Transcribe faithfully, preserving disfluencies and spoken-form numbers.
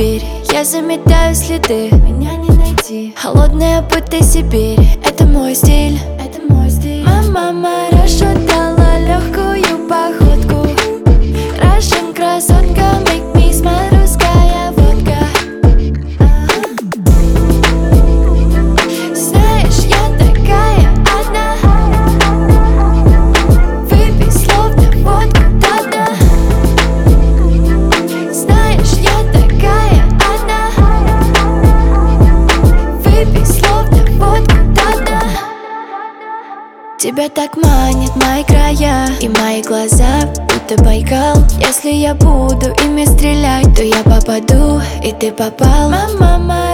Сибирь. Я заметаю следы, меня не найти. Холодная будто Сибирь, это мой стиль, это мой стиль. Мама расшатала легкую походку. Russian красотка, make me smile, русская водка. Знаешь, я такая одна. Выпей словно водку до дна. Знаешь, я такая одна. Выпей словно водку до дна. Тебя так манят мои края и мои глаза, будто Байкал. Если я буду ими стрелять, то я попаду, и ты попал. Мама,